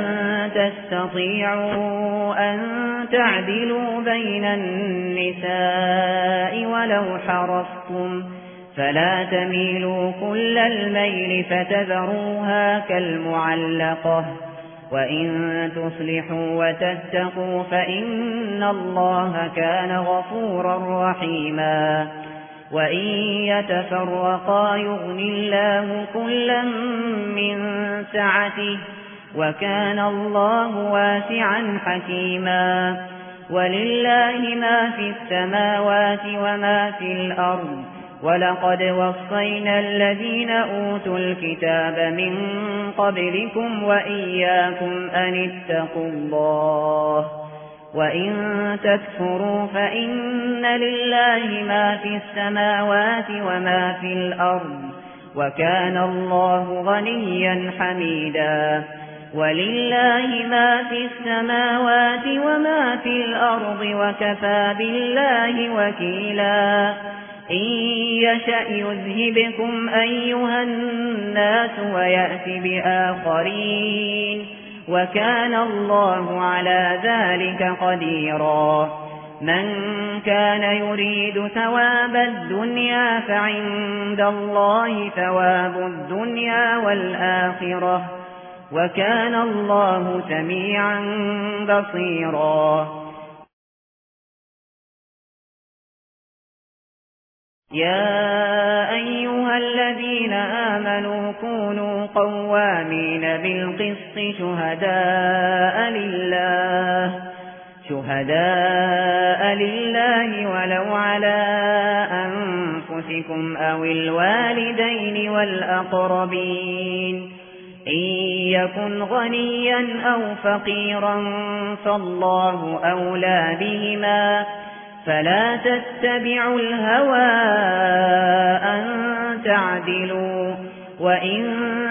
تستطيعوا أن تعدلوا بين النساء ولو حرصتم فلا تميلوا كل الميل فتذروها كالمعلقة وإن تصلحوا وتتقوا فإن الله كان غفورا رحيما وإن يتفرقا يغن الله كلا من سعته وكان الله واسعا حكيما ولله ما في السماوات وما في الأرض ولقد وصينا الذين أوتوا الكتاب من قبلكم وإياكم أن اتقوا الله وإن تكفروا فإن لله ما في السماوات وما في الأرض وكان الله غنيا حميدا ولله ما في السماوات وما في الأرض وكفى بالله وكيلا إن يشأ يذهبكم أيها الناس ويأتي بآخرين وكان الله على ذلك قديرا من كان يريد ثواب الدنيا فعند الله ثواب الدنيا والآخرة وكان الله سميعا بصيرا يا أيها الذين آمنوا كونوا قوامين بالقسط شهداء لله ولو على أنفسكم أو الوالدين والأقربين إن يكن غنيا أو فقيرا فالله أولى بهما فلا تتبعوا الهوى أن تعدلوا وإن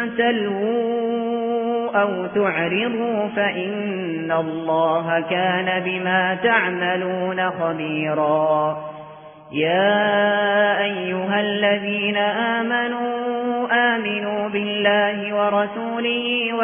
تلووا أو تعرضوا فإن الله كان بما تعملون خبيرا يا أيها الذين آمنوا بالله ورسوله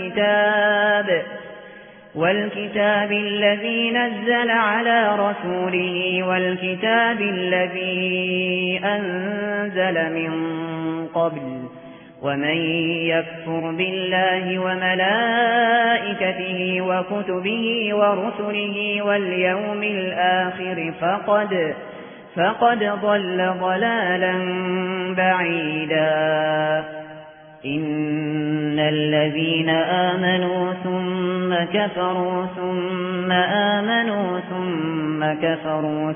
والكتاب الذي نزل على رسوله والكتاب الذي أنزل من قبل ومن يكفر بالله وملائكته وكتبه ورسله واليوم الآخر فقد ضل ضلالا بعيدا إن الذين آمنوا ثم كفروا ثم آمنوا ثم كفروا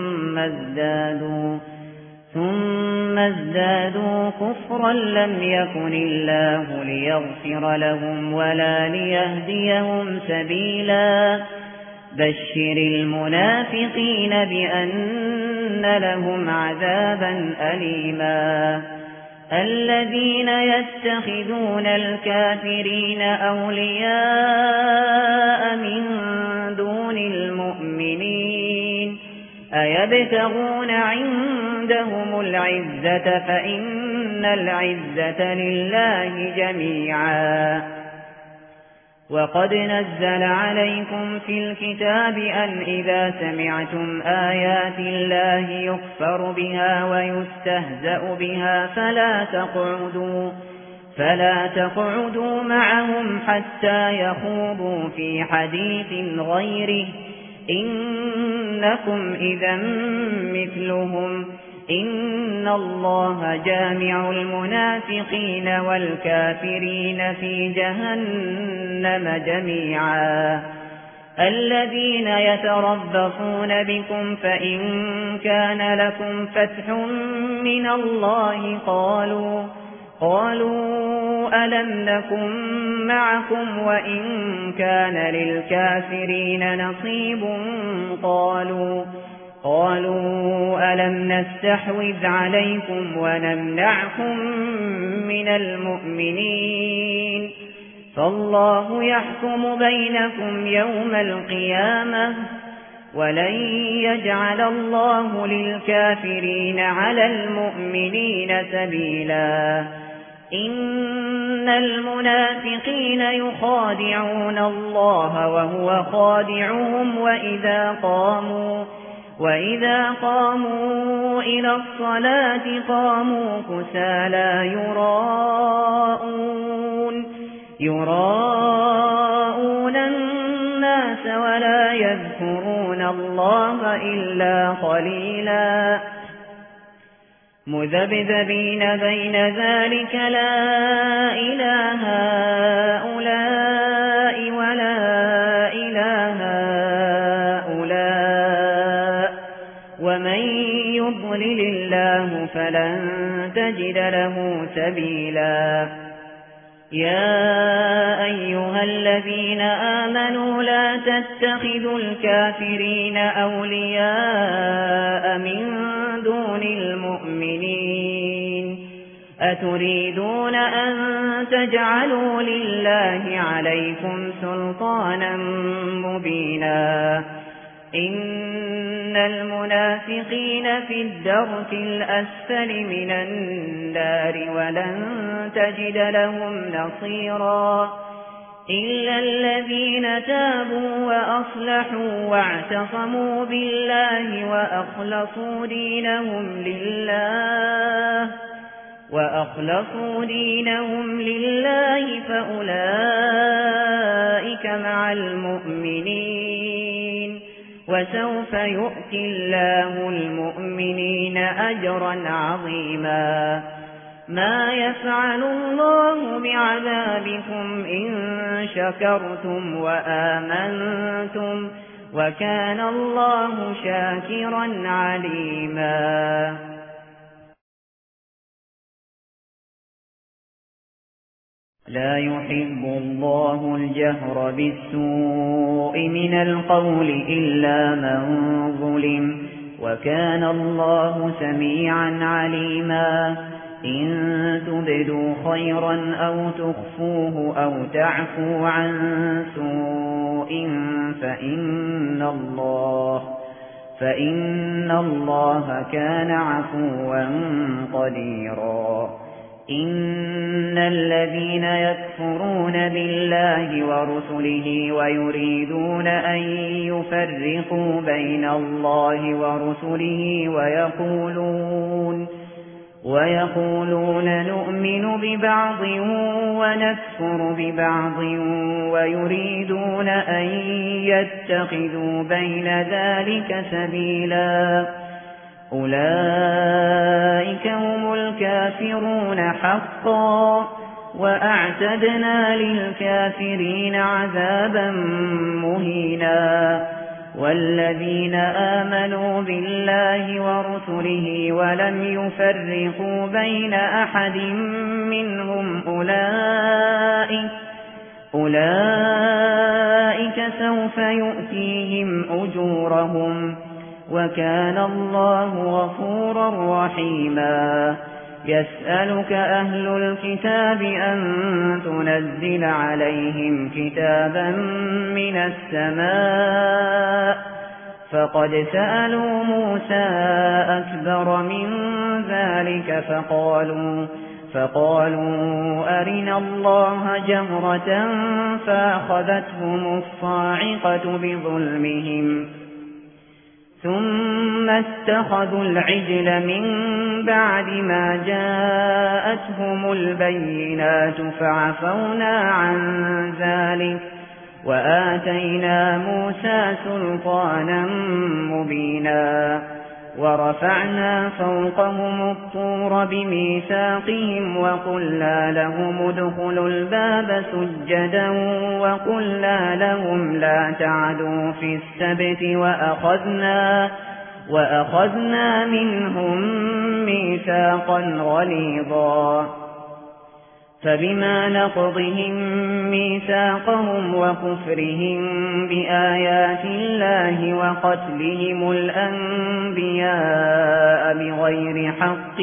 ثم ازدادوا كفرا لم يكن الله ليغفر لهم ولا ليهديهم سبيلا بشر المنافقين بأن لهم عذابا أليما الذين يتخذون الكافرين أولياء من دون المؤمنين أيبتغون عندهم العزة فإن العزة لله جميعا وقد نزل عليكم في الكتاب أن إذا سمعتم آيات الله يكفر بها ويستهزأ بها فلا تقعدوا معهم حتى يخوضوا في حديث غيره إنكم إذا مثلهم إن الله جامع المنافقين والكافرين في جهنم جميعا الذين يتربصون بكم فإن كان لكم فتح من الله قالوا ألم نكن معكم وإن كان للكافرين نصيب قالوا ألم نستحوذ عليكم ونمنعكم من المؤمنين فالله يحكم بينكم يوم القيامة ولن يجعل الله للكافرين على المؤمنين سبيلا إن المنافقين يخادعون الله وهو خادعهم وإذا قاموا إلى الصلاة قاموا كسالى يراءون الناس ولا يذكرون الله إلا قليلا مذبذبين بين ذلك لا إله هؤلاء ولا إله هؤلاء ومن يضلل الله فلن تجد له سبيلا يا أيها الذين آمنوا لا تتخذوا الكافرين أولياء من دون المؤمنين أتريدون أن تجعلوا لله عليكم سلطانا مبينا إن المنافقين في الدرك الأسفل من النار ولن تجد لهم نصيرا إلا الذين تابوا وأصلحوا واعتصموا بالله وأخلصوا دينهم لله فأولئك مع المؤمنين وسوف يؤتي الله المؤمنين أجرا عظيما ما يفعل الله بعذابكم إن شكرتم وآمنتم وكان الله شاكرا عليما لا يحب الله الجهر بالسوء من القول إلا من ظلم وكان الله سميعا عليما إن تبدوا خيرا أو تخفوه أو تعفوا عن سوء فإن الله كان عفوا قديرا إن الذين يكفرون بالله ورسله ويريدون أن يفرقوا بين الله ورسله ويقولون نؤمن ببعض ونكفر ببعض ويريدون أن يتخذوا بين ذلك سبيلا أولئك هم الكافرون حقا وأعتدنا للكافرين عذابا مهينا والذين آمنوا بالله ورسله ولم يفرقوا بين أحد منهم أولئك سوف يؤتيهم أجورهم وكان الله غفورا رحيما يسألك أهل الكتاب أن تنزل عليهم كتابا من السماء فقد سألوا موسى أكبر من ذلك فقالوا أرنا الله جهرة فأخذتهم الصاعقة بظلمهم ثم اتخذوا العجل من بعد ما جاءتهم البينات فعفونا عن ذلك وآتينا موسى سلطانا مبينا ورفعنا فوقهم الطور بميثاقهم وقلنا لهم ادخلوا الباب سجدا وقلنا لهم لا تعدوا في السبت وأخذنا منهم ميثاقا غليظا فبما نقضهم ميثاقهم وكفرهم بآيات الله وقتلهم الأنبياء بغير حق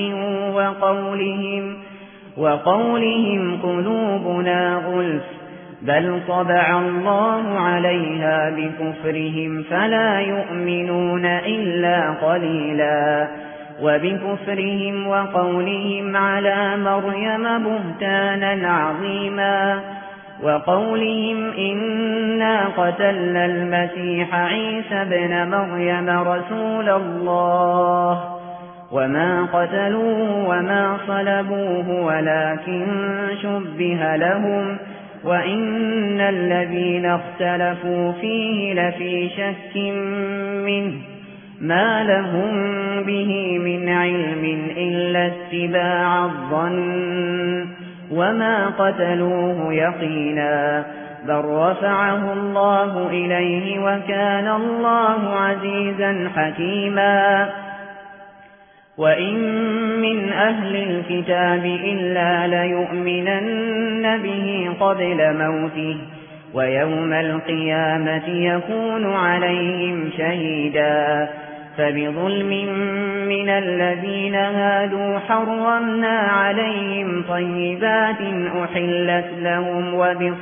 وقولهم قلوبنا غلف بل طبع الله عليها بكفرهم فلا يؤمنون إلا قليلا وبكفرهم وقولهم على مريم بهتانا عظيما وقولهم إنا قتلنا المسيح عيسى ابن مريم رسول الله وما قتلوه وما صلبوه ولكن شبه لهم وإن الذين اختلفوا فيه لفي شك منه ما لهم به من علم إلا اتباع الظن وما قتلوه يقينا بل رفعه الله إليه وكان الله عزيزا حكيما وإن من أهل الكتاب إلا ليؤمنن به قبل موته ويوم القيامة يكون عليهم شهيدا فبظلم من الذين هادوا حرمنا عليهم طيبات أحلت لهم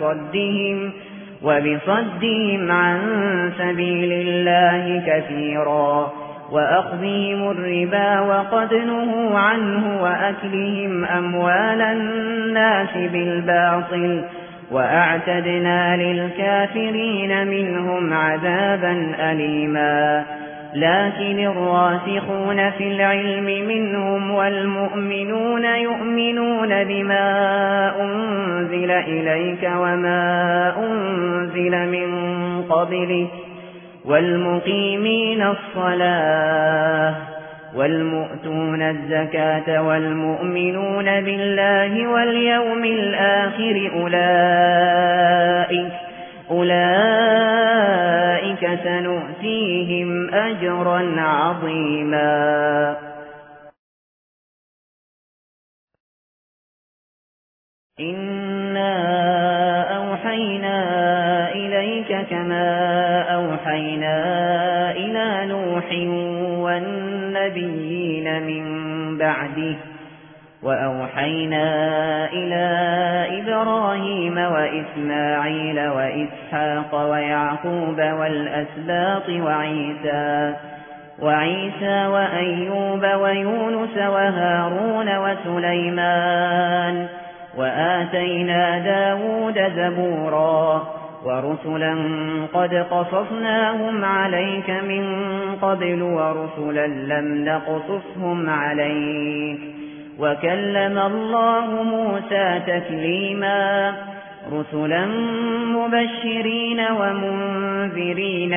وبصدهم عن سبيل الله كثيرا وأخذهم الربا وقد نهوا عنه وأكلهم أموال الناس بالباطل وأعتدنا للكافرين منهم عذابا أليما لكن الراسخون في العلم منهم والمؤمنون يؤمنون بما أنزل إليك وما أنزل من قبلك والمقيمين الصلاة والمؤتون الزكاة والمؤمنون بالله واليوم الآخر أولئك سنؤتيهم أجرا عظيما إنا أوحينا إليك كما أوحينا إلى نوح والنبيين من بعده وأوحينا إلى إبراهيم وإسماعيل وإسحاق ويعقوب والأسباط وعيسى وأيوب ويونس وهارون وسليمان وآتينا داود زبورا ورسلا قد قصصناهم عليك من قبل ورسلا لم نقصصهم عليك وكلم الله موسى تكليما رسلا مبشرين ومنذرين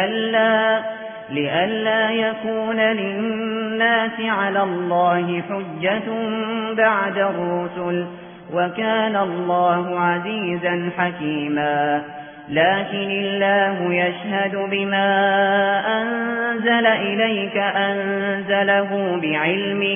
لئلا يكون للناس على الله حجة بعد الرسل وكان الله عزيزا حكيما لكن الله يشهد بما أنزل إليك أنزله بعلمه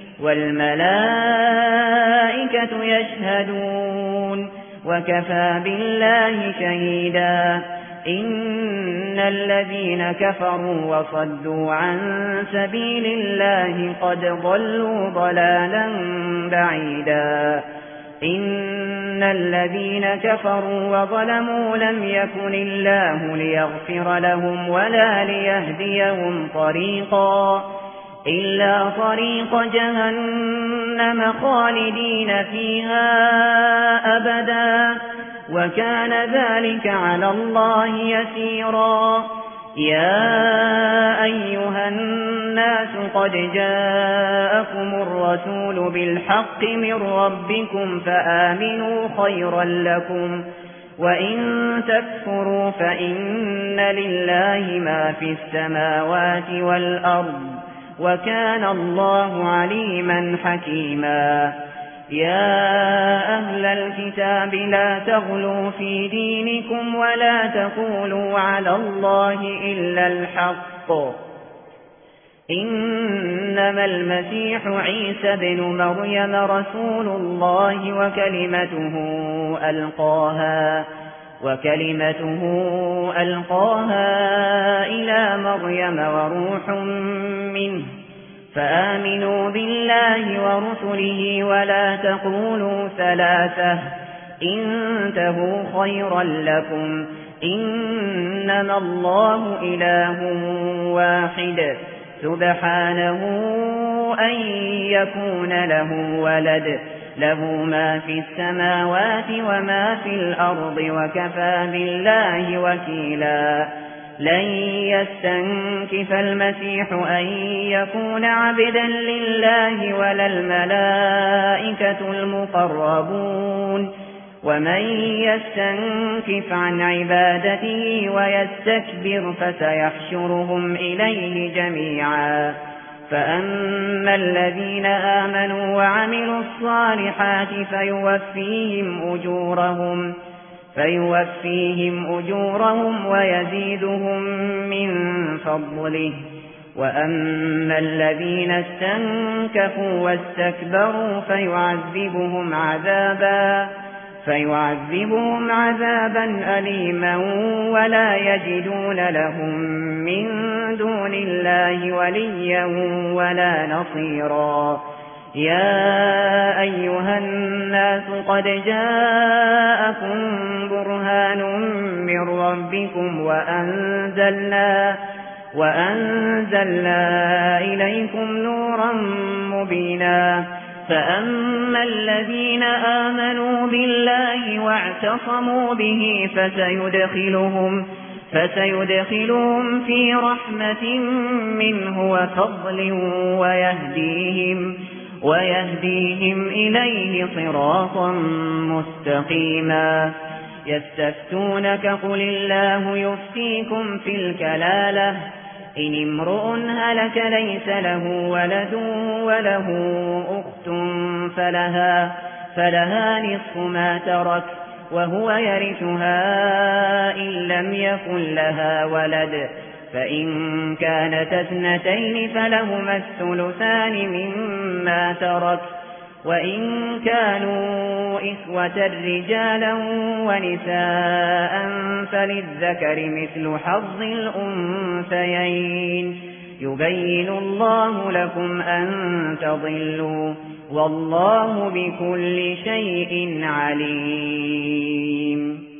والملائكة يشهدون وكفى بالله شهيدا إن الذين كفروا وصدوا عن سبيل الله قد ضلوا ضلالا بعيدا إن الذين كفروا وظلموا لم يكن الله ليغفر لهم ولا ليهديهم طريقا إلا طريق جهنم خالدين فيها أبدا وكان ذلك على الله يسيرا يا أيها الناس قد جاءكم الرسول بالحق من ربكم فآمنوا خيرا لكم وإن تكفروا فإن لله ما في السماوات والأرض وكان الله عليما حكيما يا أهل الكتاب لا تغلوا في دينكم ولا تقولوا على الله إلا الحق إنما المسيح عيسى بن مريم رسول الله وكلمته ألقاها إلى مريم وروح منه فآمنوا بالله ورسله ولا تقولوا ثلاثة انتهوا خيرا لكم إنما الله إله واحد سبحانه أن يكون له ولد له ما في السماوات وما في الأرض وكفى بالله وكيلا لن يستنكف المسيح أن يكون عبدا لله ولا الملائكة المقربون ومن يستنكف عن عبادته ويستكبر فسيحشرهم إليه جميعا فأما الذين آمنوا وعملوا الصالحات فيوفيهم أجورهم ويزيدهم من فضله وأما الذين استنكفوا واستكبروا فيعذبهم عذابا أليما ولا يجدون لهم من دون الله وليا ولا نصيرا يا أيها الناس قد جاءكم برهان من ربكم وأنزلنا إليكم نورا مبينا فأما الذين آمنوا بالله واعتصموا به فسيدخلهم في رحمة منه وفضل ويهديهم إليه صراطا مستقيما يستفتونك قل الله يفتيكم في الكلالة إن امرؤ هلك ليس له ولد وله أخت فلها نصف ما ترك وهو يرثها إن لم يكن لها ولد فإن كانت اثنتين فلهما الثلثان مما ترك وإن كانوا إخوة رجالا ونساء فللذكر مثل حظ الأنثيين يبين الله لكم أن تضلوا والله بكل شيء عليم